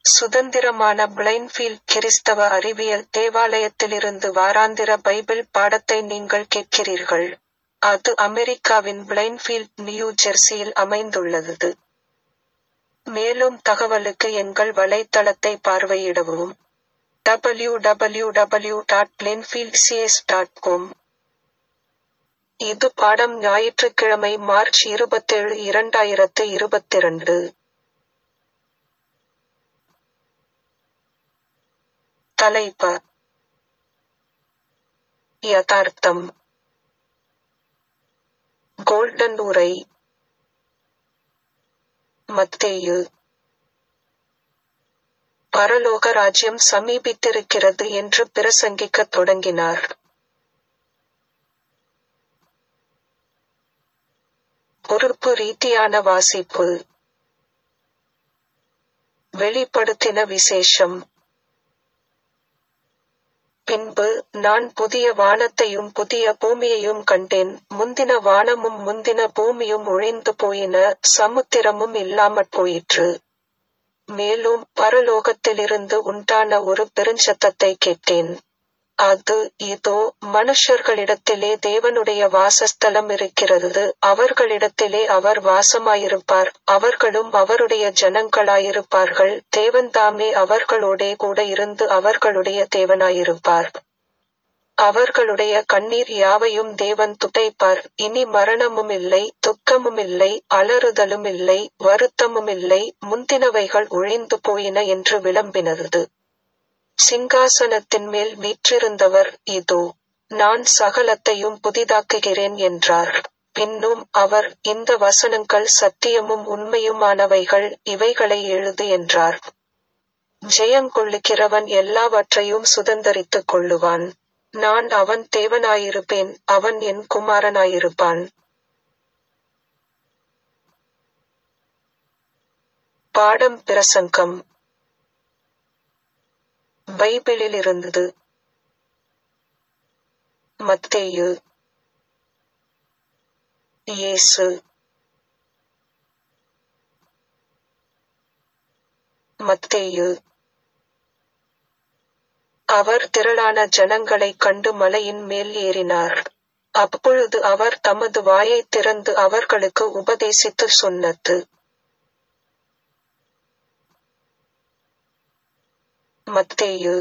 சுதந்திரமான பிளைன்ஃபீல்ட் கிறிஸ்தவ அறிவியல் தேவாலயத்திலிருந்து வாராந்திர பைபிள் பாடத்தை நீங்கள் கேட்கிறீர்கள். அது அமெரிக்காவின் பிளைன்ஃபீல்ட், நியூ ஜெர்சியில் அமைந்துள்ளது. மேலும் தகவலுக்கு எங்கள் வலைத்தளத்தை பார்வையிடவும். www.plainfieldcs.com. இது பாடம் ஞாயிற்றுக்கிழமை மார்ச் 27, 2022. தலைப்பு: யதார்த்தம். கோல்டன் உரை. மத்தேயு: பரலோக ராஜ்யம் சமீபித்திருக்கிறது என்று பிரசங்கிக்கத் தொடங்கினார். பொறுப்பு ரீதியான வாசிப்பு. வெளிப்படுத்தின விசேஷம். பின்பு, நான் புதிய வானத்தையும் புதிய பூமியையும் கண்டேன். முந்தின வானமும் முந்தின பூமியும் ஒழிந்து போயின, சமுத்திரமும் இல்லாமற் போயிற்று. மேலும் பரலோகத்திலிருந்து உண்டான ஒரு பெருஞ்சத்தத்தைக் கேட்டேன். அது, இதோ, மனுஷர்களிடத்திலே தேவனுடைய வாசஸ்தலம் இருக்கிறது, அவர்களிடத்திலே அவர் வாசமாயிருப்பார், அவர்களும் அவருடைய ஜனங்களாயிருப்பார்கள், தேவன்தாமே அவர்களோடே கூட இருந்து அவர்களுடைய தேவனாயிருப்பார். அவர்களுடைய கண்ணீர் யாவையும் தேவன் துடைப்பார். இனி மரணமுமில்லை, துக்கமுமில்லை, அலறுதலுமில்லை, வருத்தமுமில்லை, முந்தினவைகள் ஒழிந்து போயின என்று விளம்பினது. சிங்காசனத்தின் மேல் வீற்றிருந்தவர், இதோ, நான் சகலத்தையும் புதிதாக்குகிறேன் என்றார். பின்னும் அவர், இந்த வசனங்கள் சத்தியமும் உண்மையுமானவைகள், இவைகளை எழுது என்றார். ஜெயங்கொள்ளுகிறவன் எல்லாவற்றையும் சுதந்தரித்துக் கொள்ளுவான். நான் அவன் தேவனாயிருப்பேன், அவன் என் குமாரனாயிருப்பான். பாடம் பிரசங்கம். பைபிளிலிருந்து. மத்தேயு. இயேசு. மத்தேயு. அவர் திரளான ஜனங்களைக் கண்டு மலையின் மேல் ஏறினார். அப்பொழுது அவர் தமது வாயைத் திறந்து அவர்களுக்கு உபதேசித்துச் சொன்னது. மத்தேயு.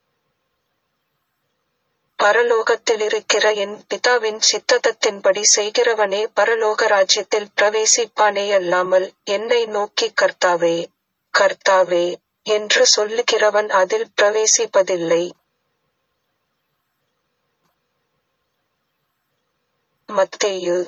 பரலோகத்திலிருக்கிற என் பிதாவின் சித்தத்தின்படி செய்கிறவனே பரலோக ராஜ்யத்தில் பிரவேசிப்பானேயல்லாமல், என்னை நோக்கி கர்த்தாவே, கர்த்தாவே என்று சொல்லுகிறவன் அதில் பிரவேசிப்பதில்லை. மத்தேயு.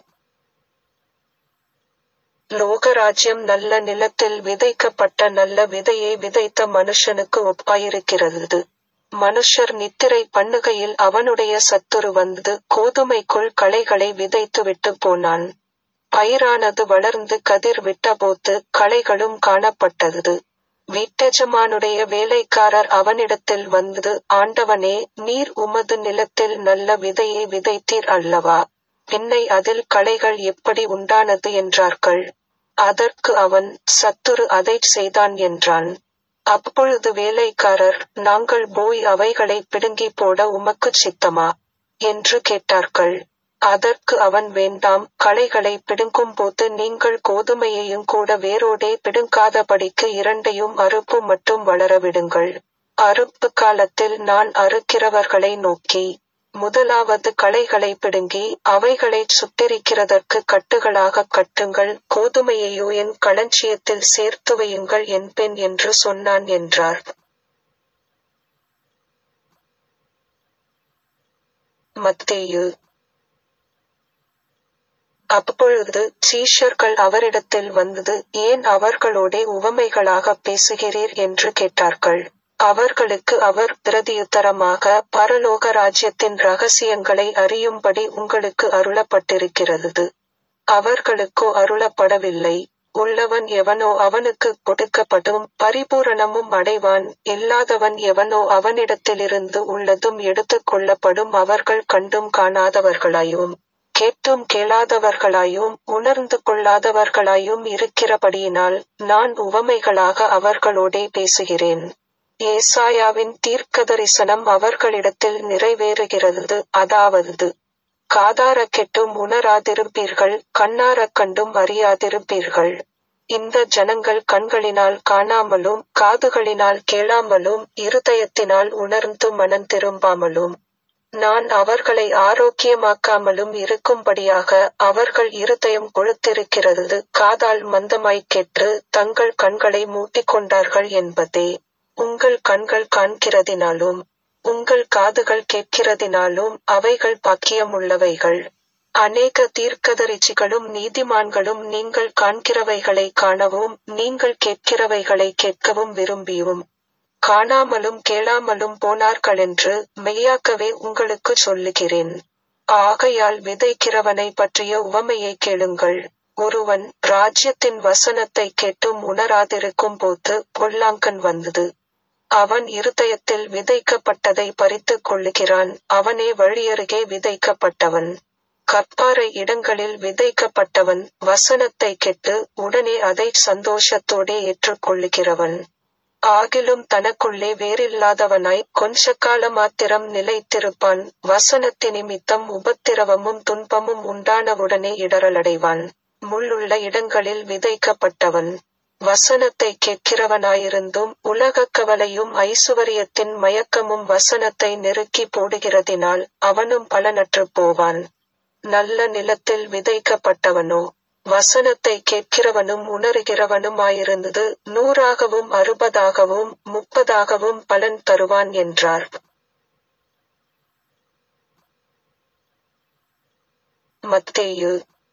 லோகராஜ்யம் நல்ல நிலத்தில் விதைக்கப்பட்ட நல்ல விதையை விதைத்த மனுஷனுக்கு ஒப்பாயிருக்கிறது. மனுஷர் நித்திரை பண்ணுகையில் அவனுடைய சத்துரு வந்து கோதுமைக்குள் களைகளை விதைத்துவிட்டு போனான். பயிரானது வளர்ந்து கதிர் விட்டபோது களைகளும் காணப்பட்டது. வீட்டெஜமானுடைய வேலைக்காரர் அவனிடத்தில் வந்து, ஆண்டவனே, நீர் உமது நிலத்தில் நல்ல விதையை விதைத்தீர் அல்லவா? பின்னை அதில் களைகள் எப்படி உண்டானது என்றார்கள். அதற்கு அவன், சத்துரு அதைச் செய்தான் என்றான். அப்பொழுது வேலைக்காரர், நாங்கள் போய் அவைகளை பிடுங்கி போட உமக்குச் சித்தமா? என்று கேட்டார்கள். அதற்கு அவன், வேண்டாம், களைகளை பிடுங்கும்போது நீங்கள் கோதுமையையும் கூட வேரோடே பிடுங்காதபடிக்கு இரண்டையும் அறுப்பு மட்டும் வளரவிடுங்கள். அறுப்பு காலத்தில் நான் அறுக்கிறவர்களை நோக்கி, முதலாவது களைகளை பிடுங்கி அவைகளைச் சுட்டெரிக்கிறதற்கு கட்டுகளாகக் கட்டுங்கள், கோதுமையையோ என் களஞ்சியத்தில் சேர்த்து வையுங்கள் என்பேன் என்று சொன்னான் என்றார். மத்தேயு. அப்பொழுது சீஷர்கள் அவரிடத்தில் வந்து, ஏன் அவர்களோடே உவமைகளாகப் பேசுகிறீர் என்று கேட்டார்கள். அவர்களுக்கு அவர் பிரதியுத்தரமாக, பரலோக ராஜ்யத்தின் இரகசியங்களை அறியும்படி உங்களுக்கு அருளப்பட்டிருக்கிறது. அவர்களுக்கோ அருளப்படவில்லை. உள்ளவன் எவனோ அவனுக்குக் கொடுக்கப்படும், பரிபூரணமும் அடைவான். இல்லாதவன் எவனோ அவனிடத்திலிருந்து உள்ளதும் எடுத்துக் கொள்ளப்படும். அவர்கள் கண்டும் காணாதவர்களாயும் கேட்டும் கேளாதவர்களாயும் உணர்ந்து கொள்ளாதவர்களாயும் இருக்கிறபடியினால் நான் உவமைகளாக அவர்களோடே பேசுகிறேன். ஏசாயாவின் தீர்க்கதரிசனம் அவர்களிடத்தில் நிறைவேறுகிறது, அதாவது, காதாரக் கேட்டும் உணராதிருப்பீர்கள், கண்ணாரக் கண்டும் அறியாதிருப்பீர்கள். இந்த ஜனங்கள் கண்களினால் காணாமலும் காதுகளினால் கேளாமலும் இருதயத்தினால் உணர்ந்து மனம் திரும்பாமலும் நான் அவர்களை ஆரோக்கியமாக்காமலும் இருக்கும்படியாக அவர்கள் இருதயம் கொழுத்திருக்கிறது, காதால் மந்தமாய்க் கேட்டு தங்கள் கண்களை மூடிக்கொண்டார்கள் என்பதே. உங்கள் கண்கள் காண்கிறதினாலும் உங்கள் காதுகள் கேட்கிறதினாலும் அவைகள் பாக்கியமுள்ளவைகள். அநேக தீர்க்கதரிசிகளும் நீதிமான்களும் நீங்கள் காண்கிறவைகளை காணவும் நீங்கள் கேட்கிறவைகளை கேட்கவும் விரும்பியும் காணாமலும் கேளாமலும் போனார்களென்று மெய்யாகவே உங்களுக்குச் சொல்லுகிறேன். ஆகையால் விதைக்கிறவனை பற்றிய உவமையை கேளுங்கள். ஒருவன் ராஜ்யத்தின் வசனத்தைக் கேட்டும் உணராதிருக்கும் போது பொல்லாங்கன் வந்தது. அவன் இருதயத்தில் விதைக்கப்பட்டதை பறித்துக் கொள்ளுகிறான். அவனே வழியருகே விதைக்கப்பட்டவன். கற்பாறை இடங்களில் விதைக்கப்பட்டவன் வசனத்தை கேட்டு உடனே அதை சந்தோஷத்தோடே ஏற்றுக்கொள்ளுகிறவன். ஆகிலும் தனக்குள்ளே வேறில்லாதவனாய் கொஞ்ச காலம் மாத்திரம் நிலைத்திருப்பான். வசனத்தினிமித்தம் உபத்திரவமும் துன்பமும் உண்டானவுடனே இடறலடைவான். முள்ளுள்ள இடங்களில் விதைக்கப்பட்டவன் வசனத்தை கேட்கிறவனாயிருந்தும் உலகக் கவலையும் ஐசுவரியத்தின் மயக்கமும் வசனத்தை நெருக்கி போடுகிறதினால் அவனும் பலனற்றுப் போவான். நல்ல நிலத்தில் விதைக்கப்பட்டவனோ வசனத்தை கேட்கிறவனும் உணருகிறவனுமாயிருந்து 100ஆகவும் 60ஆகவும் 30ஆகவும் பலன் தருவான் என்றார். மத்தேயு.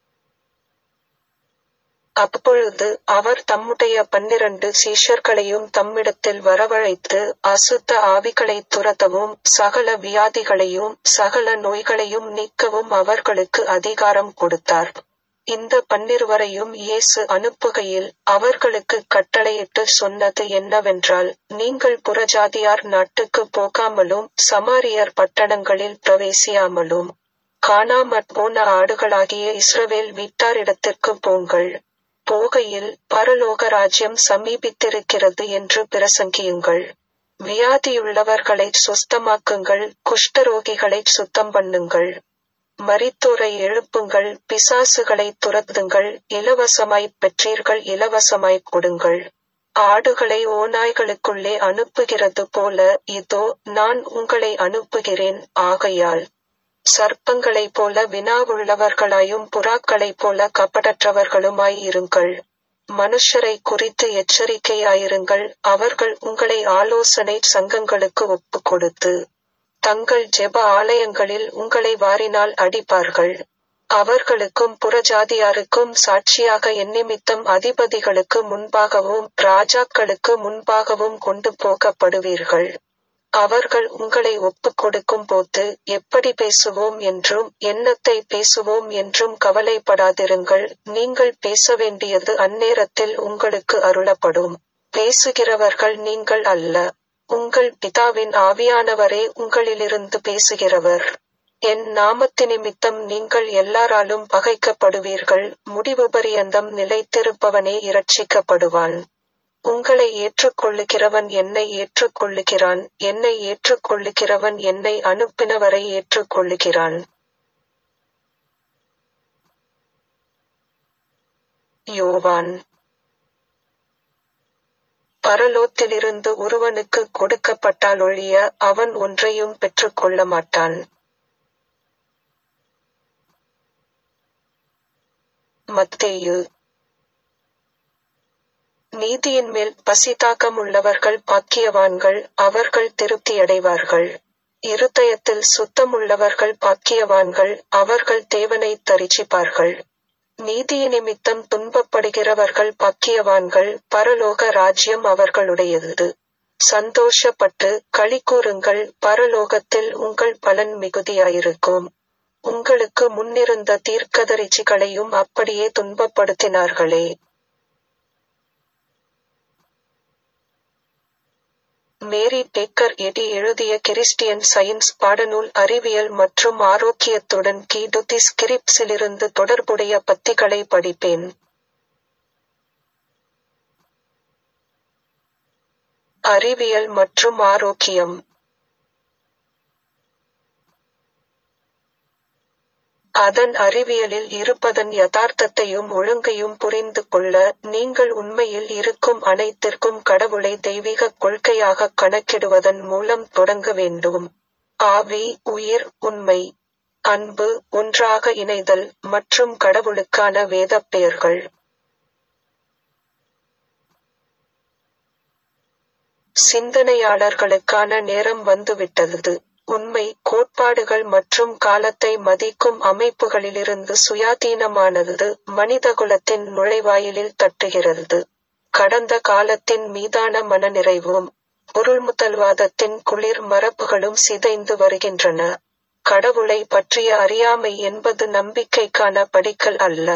அப்பொழுது அவர் தம்முடைய 12 சீஷர்களையும் தம்மிடத்தில் வரவழைத்து அசுத்த ஆவிகளைத் துரத்தவும் சகல வியாதிகளையும் சகல நோய்களையும் நீக்கவும் அவர்களுக்கு அதிகாரம் கொடுத்தார். இந்த 12 இயேசு அனுப்புகையில் அவர்களுக்குக் கட்டளையிட்டு சொன்னது என்னவென்றால், நீங்கள் புறஜாதியார் நாட்டுக்குப் போகாமலும் சமாரியர் பட்டணங்களில் பிரவேசியாமலும் காணாமற் போன ஆடுகளாகிய இஸ்ரவேல் வீட்டாரிடத்திற்குப் போங்கள். போகையில் பரலோக ராஜ்யம் சமீபித்திருக்கிறது என்று பிரசங்கியுங்கள். வியாதியுள்ளவர்களைச் சுஸ்தமாக்குங்கள், குஷ்டரோகிகளைச் சுத்தம் பண்ணுங்கள், மரித்தோரை எழுப்புங்கள், பிசாசுகளைத் துரத்துங்கள், இலவசமாய்ப் பெற்றீர்கள் இலவசமாய்க் கொடுங்கள். ஆடுகளை ஓநாய்களுக்குள்ளே அனுப்புகிறது போல இதோ நான் உங்களை அனுப்புகிறேன். ஆகையால் சர்ப்பங்களைப் போல வினாவுள்ளவர்களாயும் புறாக்களைப் போல கபடற்றவர்களுமாய் இருங்கள். மனுஷரைக் குறித்து எச்சரிக்கையாயிருங்கள். அவர்கள் உங்களை ஆலோசனை சங்கங்களுக்கு ஒப்புக் கொடுத்து தங்கள் ஜெப ஆலயங்களில் உங்களை வாரினால் அடிப்பார்கள். அவர்களுக்கும் புறஜாதியாருக்கும் சாட்சியாக என்னிமித்தம் அதிபதிகளுக்கு முன்பாகவும் ராஜாக்களுக்கு முன்பாகவும் கொண்டு போகப்படுவீர்கள். அவர்கள் உங்களை ஒப்புக் கொடுக்கும் போது எப்படி பேசுவோம் என்றும் என்னத்தை பேசுவோம் என்றும் கவலைப்படாதிருங்கள். நீங்கள் பேச வேண்டியது அந்நேரத்தில் உங்களுக்கு அருளப்படும். பேசுகிறவர்கள் நீங்கள் அல்ல, உங்கள் பிதாவின் ஆவியானவரே உங்களிலிருந்து பேசுகிறவர். என் நாமத்தினிமித்தம் நீங்கள் எல்லாராலும் பகைக்கப்படுவீர்கள். முடிவு பரியந்தம் நிலைத்திருப்பவனே இரட்சிக்கப்படுவான். உங்களை ஏற்றுக்கொள்ளுகிறவன் என்னை ஏற்றுக்கொள்ளுகிறான், என்னை ஏற்றுக்கொள்ளுகிறவன் என்னை அனுப்பினவரை ஏற்றுக்கொள்ளுகிறான். யோவான். பரலோகத்திலிருந்து ஒருவனுக்குக் கொடுக்கப்பட்டாலொழிய அவன் ஒன்றையும் பெற்றுக்கொள்ள மாட்டான். மத்தேயு. நீதியின் மேல் பசிதாகமுள்ளவர்கள் பாக்கியவான்கள், அவர்கள் திருப்தியடைவார்கள். இருதயத்தில் சுத்தமுள்ளவர்கள் பாக்கியவான்கள், அவர்கள் தேவனைத் தரிசிப்பார்கள். நீதியினிமித்தம் துன்பப்படுகிறவர்கள் பாக்கியவான்கள், பரலோக ராஜ்யம் அவர்களுடையது. சந்தோஷப்பட்டு களிகூருங்கள், பரலோகத்தில் உங்கள் பலன் மிகுதியாயிருக்கும். உங்களுக்கு முன்னிருந்த தீர்க்கதரிசிகளையும் அப்படியே துன்பப்படுத்தினார்களே. மேரி பேக்கர் எடி எழுதிய கிறிஸ்டியன் சயின்ஸ் பாடநூல் அறிவியல் மற்றும் ஆரோக்கியத்துடன் கீடு தி ஸ்கிரிப்ட்ஸிலிருந்து தொடர்புடைய பத்திகளை படிப்பேன். அறிவியல் மற்றும் ஆரோக்கியம். அதன் அறிவியலில் இருப்பதன் யதார்த்தத்தையும் ஒழுங்கையும் புரிந்து கொள்ள, நீங்கள் உண்மையில் இருக்கும் அனைத்திற்கும் கடவுளை தெய்வீகக் கொள்கையாகக் கணக்கிடுவதன் மூலம் தொடங்க வேண்டும். ஆவி, உயிர், உண்மை, அன்பு, ஒன்றாக இணைதல், மற்றும் கடவுளுக்கான வேதப் பெயர்கள். சிந்தனையாளர்களுக்கான நேரம் வந்துவிட்டது. உண்மை, கோட்பாடுகள் மற்றும் காலத்தை மதிக்கும் அமைப்புகளிலிருந்து சுயாதீனமானது மனிதகுலத்தின் நுழைவாயிலில் தட்டுகிறது. கடந்த காலத்தின் மீதான மனநிறைவும் பொருள்முதல்வாதத்தின் குளிர் மரபுகளும் சிதைந்து வருகின்றன. கடவுளை பற்றிய அறியாமை என்பது நம்பிக்கைக்கான படிக்கல் அல்ல.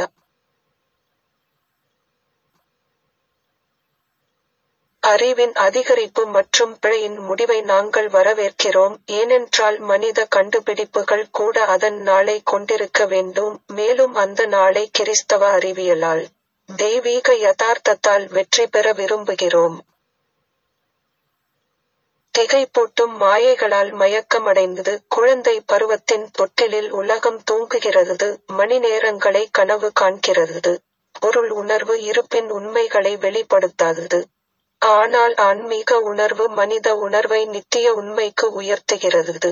அறிவின் அதிகரிப்பு மற்றும் பிழையின் முடிவை நாங்கள் வரவேற்கிறோம், ஏனென்றால் மனித கண்டுபிடிப்புகள் கூட அதன் நாளை கொண்டிருக்க வேண்டும், மேலும் அந்த நாளை கிறிஸ்தவ அறிவியலால், தெய்வீக யதார்த்தத்தால் வெற்றி பெற விரும்புகிறோம். திகைப்பூட்டும் மாயைகளால் மயக்கமடைந்தது குழந்தை பருவத்தின் தொட்டிலில் உலகம் தூங்குகிறது, மணிநேரங்களை கனவு காண்கிறது. பொருள் உணர்வு இருப்பின் உண்மைகளை வெளிப்படுத்தாதது. ஆனால் ஆன்மீக உணர்வு மனித உணர்வை நித்திய உண்மைக்கு உயர்த்துகிறது.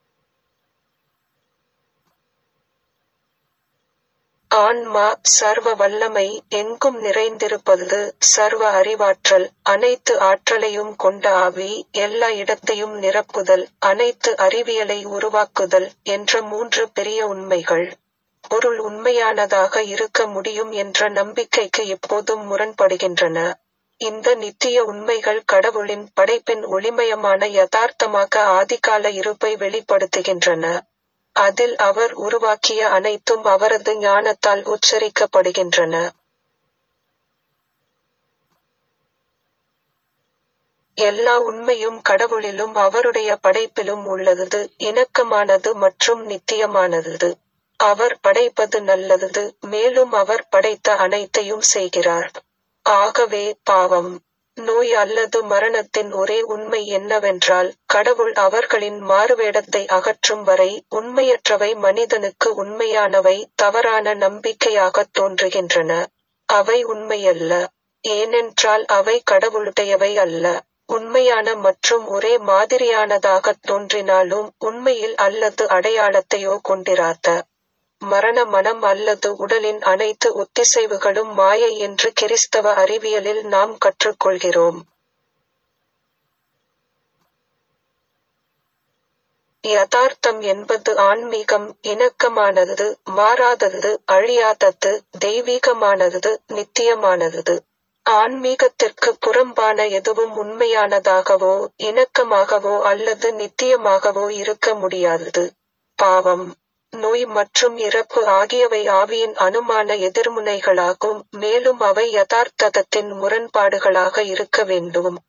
ஆன்மா, சர்வ வல்லமை, எங்கும் நிறைந்திருப்பது, சர்வ அறிவாற்றல், அனைத்து ஆற்றலையும் கொண்ட ஆவி, எல்லா இடத்தையும் நிரப்புதல், அனைத்து அறிவியலை உருவாக்குதல் என்ற 3 பெரிய உண்மைகள். பொருள் உண்மையானதாக இருக்க முடியும் என்ற நம்பிக்கைக்கு எப்போதும் முரண்படுகின்றன. இந்த நித்திய உண்மைகள் கடவுளின் படைப்பின் ஒளிமயமான யதார்த்தமாக ஆதிகால இருப்பை வெளிப்படுத்துகின்றன. அதில் அவர் உருவாக்கிய அனைத்தும் அவரது ஞானத்தால் உச்சரிக்கப்படுகின்றன. எல்லா உண்மையும் கடவுளிலும் அவருடைய படைப்பிலும் உள்ளது, இணக்கமானது மற்றும் நித்தியமானது. அவர் படைப்பது நல்லது, மேலும் அவர் படைத்த அனைத்தையும் செய்கிறார். ஆகவே, பாவம், நோய் அல்லது மரணத்தின் ஒரே உண்மை என்னவென்றால், கடவுள் அவர்களின் மாறுவேடத்தை அகற்றும் வரை, உண்மையற்றவை மனிதனுக்கு உண்மையானவை தவறான நம்பிக்கையாகத் தோன்றுகின்றன. அவை உண்மையல்ல, ஏனென்றால் அவை கடவுளுடையவை அல்ல. உண்மையான மற்றும் ஒரே மாதிரியானதாகத் தோன்றினாலும் உண்மையில் அல்லது அடையாளத்தையோ கொண்டிராத. மரண மனம் அல்லது உடலின் அனைத்து ஒத்திசைவுகளும் மாயை என்று கிறிஸ்தவ அறிவியலில் நாம் கற்றுக்கொள்கிறோம். யதார்த்தம் என்பது ஆன்மீகம், இணக்கமானது, மாறாதது, அழியாதது, தெய்வீகமானது, நித்தியமானது. ஆன்மீகத்திற்கு புறம்பான எதுவும் உண்மையானதாகவோ, இணக்கமாகவோ அல்லது நித்தியமாகவோ இருக்க முடியாதது. பாவம், நோய் மற்றும் இறப்பு ஆகியவை ஆவியின் அனுமான எதிர்முனைகளாகும், மேலும் அவை யதார்த்தத்தின் முரண்பாடுகளாக இருக்க வேண்டும்.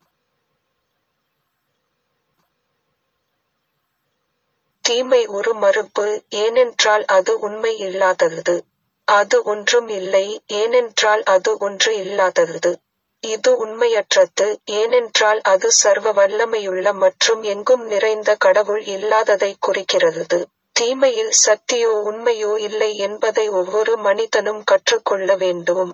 தீமை ஒரு மறுப்பு, ஏனென்றால் அது உண்மை இல்லாதது. அது ஒன்றும் இல்லை, ஏனென்றால் அது ஒன்று இல்லாதது. இது உண்மையற்றது, ஏனென்றால் அது சர்வ வல்லமையுள்ள மற்றும் எங்கும் நிறைந்த கடவுள் இல்லாததைக் குறிக்கிறது. தீமையில் சக்தியோ உண்மையோ இல்லை என்பதை ஒவ்வொரு மனிதனும் கற்றுக்கொள்ள வேண்டும்.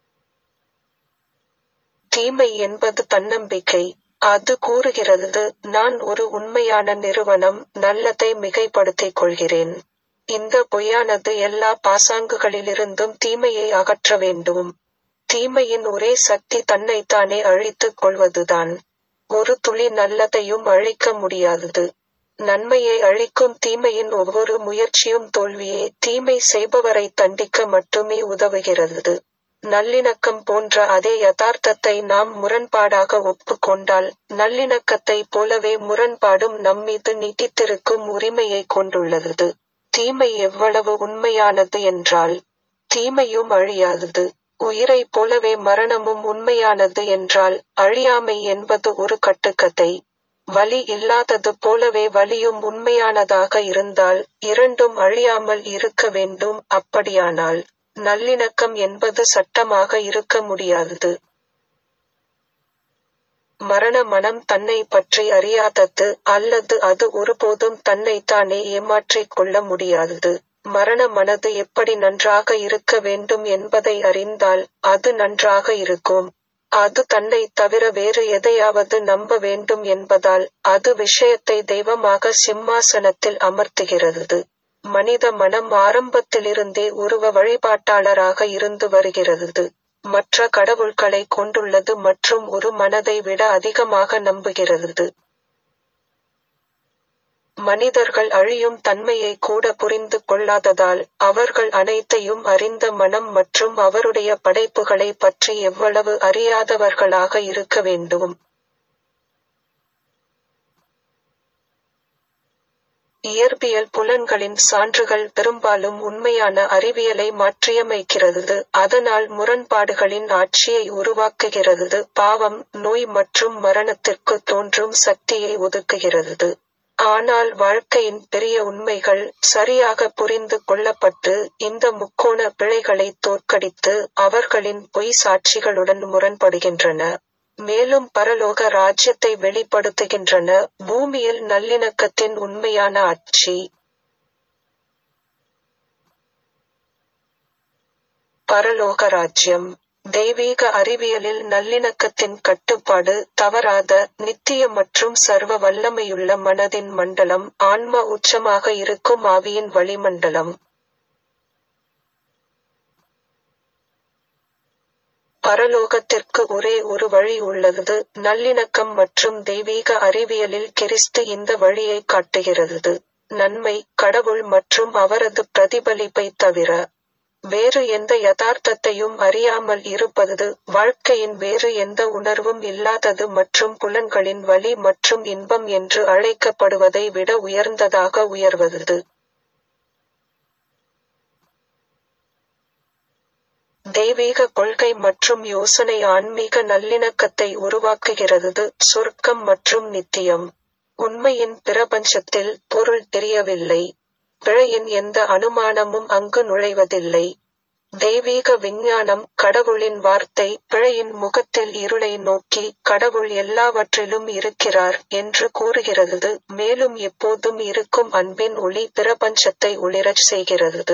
தீமை என்பது தன்னம்பிக்கை. அது கூறுகிறது, நான் ஒரு உண்மையான நிறுவனம், நல்லதை மிகைப்படுத்திக் கொள்கிறேன். இந்த பொய்யானது எல்லா பாசாங்குகளிலிருந்தும் தீமையை அகற்ற வேண்டும். தீமையின் ஒரே சக்தி தன்னைத்தானே அழித்துக் கொள்வதுதான். ஒரு துளி நல்லதையும் அழிக்க முடியாதது. நன்மையை அழிக்கும் தீமையின் ஒவ்வொரு முயற்சியும் தோல்வியே. தீமை செய்பவரை தண்டிக்க மட்டுமே உதவுகிறது. நல்லிணக்கம் போன்ற அதே யதார்த்தத்தை நாம் முரண்பாடாக ஒப்புக்கொண்டால், நல்லிணக்கத்தைப் போலவே முரண்பாடும் நம்மீது நீட்டித்திருக்கும் உரிமையை கொண்டுள்ளது. தீமை எவ்வளவு உண்மையானது என்றால், தீமையும் அழியாதது. உயிரைப் போலவே மரணமும் உண்மையானது என்றால், அழியாமை என்பது ஒரு கட்டுக்கதை. வலி இல்லாதது போலவே வலியும் உண்மையானதாக இருந்தால் இரண்டும் அழியாமல் இருக்க வேண்டும். அப்படியானால் நல்லிணக்கம் என்பது சட்டமாக இருக்க முடியாதது. மரண மனம் தன்னை பற்றி அறியாதது, அல்லது அது ஒருபோதும் தன்னைத்தானே ஏமாற்றிக் கொள்ள முடியாதது. மரண மனது எப்படி நன்றாக இருக்க வேண்டும் என்பதை அறிந்தால் அது நன்றாக இருக்கும். அது தன்னை தவிர வேறு எதையாவது நம்ப வேண்டும் என்பதால் அது விஷயத்தை தெய்வமாக சிம்மாசனத்தில் அமர்த்துகிறது. மனித மனம் ஆரம்பத்திலிருந்தே உருவ வழிபாட்டாளராக இருந்து வருகிறது. மற்ற கடவுள்களை கொண்டுள்ளது மற்றும் ஒரு மனதை விட அதிகமாக நம்புகிறது. மனிதர்கள் அழியும் தன்மையை கூட புரிந்து கொள்ளாததால் அவர்கள் அனைத்தையும் அறிந்த மனம் மற்றும் அவருடைய படைப்புகளை பற்றி எவ்வளவு அறியாதவர்களாக இருக்க வேண்டும். இயற்பியல் புலன்களின் சான்றுகள் பெரும்பாலும் உண்மையான அறிவியலை மாற்றியமைக்கிறது, அதனால் முரண்பாடுகளின் ஆட்சியை உருவாக்குகிறது, பாவம், நோய் மற்றும் மரணத்திற்கு தோன்றும் சக்தியை ஒதுக்குகிறது. ஆனால் வாழ்க்கையின் பெரிய உண்மைகள் சரியாக புரிந்து கொள்ளப்பட்டு இந்த முக்கோண பிழைகளை தோற்கடித்து அவர்களின் பொய் சாட்சிகளுடன் முரண்படுகின்றன, மேலும் பரலோக ராஜ்யத்தை வெளிப்படுத்துகின்றன. பூமியில் நல்லிணக்கத்தின் உண்மையான ஆட்சி. பரலோக ராஜ்யம். தெய்வீக அறிவியலில் நல்லிணக்கத்தின் கட்டுப்பாடு, தவறாத, நித்திய மற்றும் சர்வ வல்லமையுள்ள மனதின் மண்டலம், ஆன்ம உச்சமாக இருக்கும் ஆவியின் வளிமண்டலம். பரலோகத்திற்கு ஒரே ஒரு வழி உள்ளது, நல்லிணக்கம், மற்றும் தெய்வீக அறிவியலில் கிறிஸ்து இந்த வழியை காட்டுகிறது. நன்மை, கடவுள் மற்றும் அவரது பிரதிபலிப்பை தவிர வேறு எந்த யதார்த்தத்தையும் அறியாமல் இருப்பது, வாழ்க்கையின் வேறு எந்த உணர்வும் இல்லாதது மற்றும் புலன்களின் வலி மற்றும் இன்பம் என்று அழைக்கப்படுவதை விட உயர்ந்ததாக உயர்வது. தெய்வீக கொள்கை மற்றும் யோசனை ஆன்மீக நல்லிணக்கத்தை உருவாக்குகிறது. சொர்க்கம் மற்றும் நித்தியம். உண்மையின் பிரபஞ்சத்தில் பொருள் தெரியவில்லை. பிழையின் எந்த அனுமானமும் அங்கு நுழைவதில்லை. தெய்வீக விஞ்ஞானம், கடவுளின் வார்த்தை, பிழையின் முகத்தில் இருளை நோக்கி கடவுள் எல்லாவற்றிலும் இருக்கிறார் என்று கூறுகிறது, மேலும் எப்போதும் இருக்கும் அன்பின் ஒளி பிரபஞ்சத்தை ஒளிரச் செய்கிறது.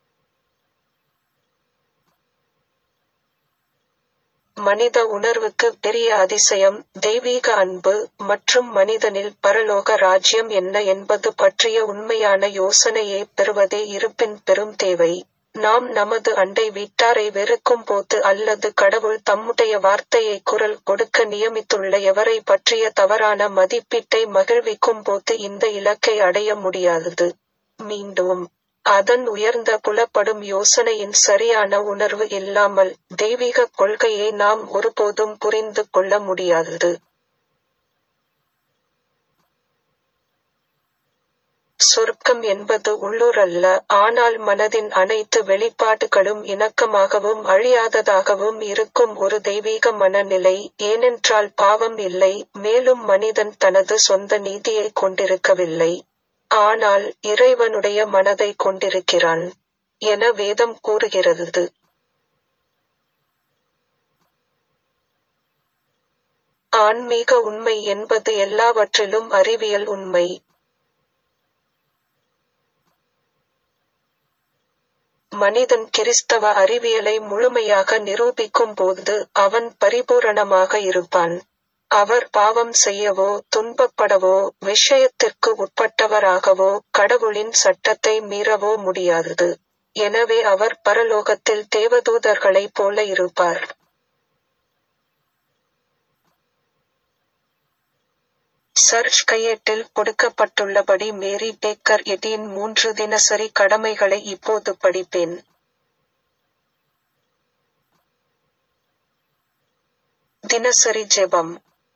மனித உணர்வுக்கு பெரிய அதிசயம், தெய்வீக அன்பு, மற்றும் மனிதனில் பரலோக ராஜ்யம் என்ன என்பது பற்றிய உண்மையான யோசனையை பெறுவதே இருப்பின் பெரும் தேவை. நாம் நமது அண்டை வீட்டாரை வெறுக்கும் போது அல்லது கடவுள் தம்முடைய வார்த்தையை குரல் கொடுக்க நியமித்துள்ள எவரை பற்றிய தவறான மதிப்பீட்டை மகிழ்விக்கும் போது இந்த இலக்கை அடைய முடியாது. மீண்டும், அதன் உயர்ந்த புலப்படும் யோசனையின் சரியான உணர்வு இல்லாமல் தெய்வீக கொள்கையை நாம் ஒருபோதும் புரிந்து கொள்ள முடியாது. சொர்க்கம் என்பது உள்ளூர் அல்ல, ஆனால் மனதின் அனைத்து வெளிப்பாடுகளும் இணக்கமாகவும் அழியாததாகவும் இருக்கும் ஒரு தெய்வீக மனநிலை, ஏனென்றால் பாவம் இல்லை, மேலும் மனிதன் தனது சொந்த நீதியை கொண்டிருக்கவில்லை, ஆனால் இறைவனுடைய மனதை கொண்டிருக்கிறான் என வேதம் கூறுகிறது. ஆன்மீக உண்மை என்பது எல்லாவற்றிலும் அறிவியல் உண்மை. மனிதன் கிறிஸ்தவ அறிவியலை முழுமையாக நிரூபிக்கும் போது அவன் பரிபூரணமாக இருப்பான். அவர் பாவம் செய்யவோ, துன்பப்படவோ, விஷயத்திற்கு உட்பட்டவராகவோ, கடவுளின் சட்டத்தை மீறவோ முடியாது. எனவே அவர் பரலோகத்தில் தேவதூதர்களைப் போல இருப்பார். சர்ச் கையேட்டில் கொடுக்கப்பட்டுள்ளபடி மேரி பேக்கர் எட்டியின் 3 தினசரி கடமைகளை இப்போது படிப்பேன். தினசரி ஜெபம்.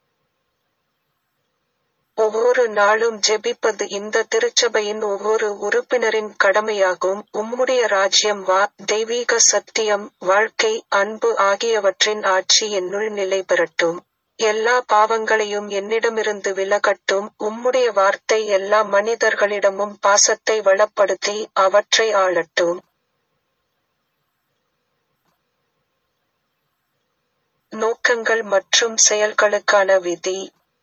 ஒவ்வொரு நாளும் ஜெபிப்பது இந்த திருச்சபையின் ஒவ்வொரு உறுப்பினரின் கடமையாகும். உம்முடைய ராஜ்யம் வா, தெய்வீக சத்தியம், வாழ்க்கை, அன்பு ஆகியவற்றின் ஆட்சி என்னுள் நிலை பெறட்டும். எல்லா பாவங்களையும் என்னிடமிருந்து விலகட்டும். உம்முடைய வார்த்தை எல்லா மனிதர்களிடமும் பாசத்தை வளப்படுத்தி அவற்றை ஆளட்டும். நோக்கங்கள் மற்றும் செயல்களுக்கான விதி.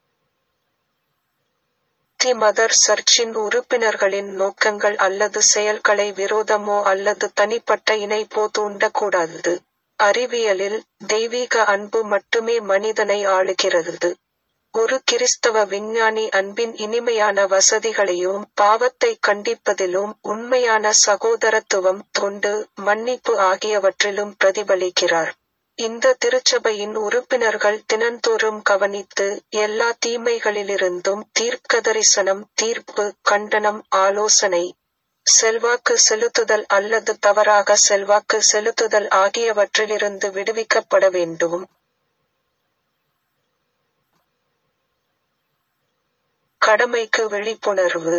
தி மதர் சர்ச்சின் உறுப்பினர்களின் நோக்கங்கள் அல்லது செயல்களை விரோதமோ அல்லது தனிப்பட்ட இணைப்போ தூண்டக்கூடாது. அறிவியலில், தெய்வீக அன்பு மட்டுமே மனிதனை ஆளுகிறது. ஒரு கிறிஸ்தவ விஞ்ஞானி அன்பின் இனிமையான வசதிகளையும் பாவத்தைக் கண்டிப்பதிலும் உண்மையான சகோதரத்துவம், தொண்டு, மன்னிப்பு ஆகியவற்றிலும் பிரதிபலிக்கிறார். இந்த திருச்சபையின் உறுப்பினர்கள் தினந்தோறும் கவனித்து, எல்லா தீமைகளிலிருந்தும் தீர்க்கதரிசனம், தீர்ப்பு, கண்டனம், ஆலோசனை, செல்வாக்கு செலுத்துதல் அல்லது தவறாக செல்வாக்கு செலுத்துதல் ஆகியவற்றிலிருந்து விடுவிக்கப்பட வேண்டும். கடமைக்கு விழிப்புணர்வு.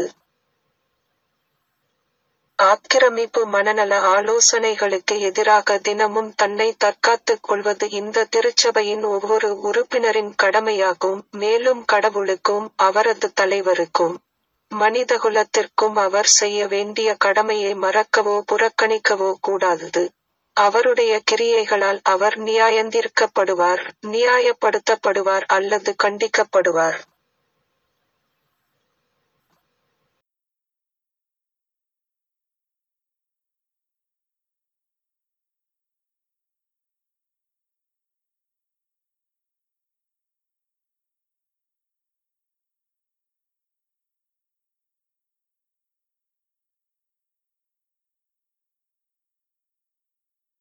ஆக்கிரமிப்பு மனநல ஆலோசனைகளுக்கு எதிராக தினமும் தன்னை தற்காத்துக் கொள்வது இந்த திருச்சபையின் ஒவ்வொரு உறுப்பினரின் கடமையாகும். மேலும் கடவுளுக்கும் அவரது தலைவருக்கும் மனிதகுலத்திற்கும் அவர் செய்ய வேண்டிய கடமையை மறக்கவோ புறக்கணிக்கவோ கூடாது. அவருடைய கிரியைகளால் அவர் நியாயந்தீர்க்கப்படுவார், நியாயப்படுத்தப்படுவார் அல்லது கண்டிக்கப்படுவார்.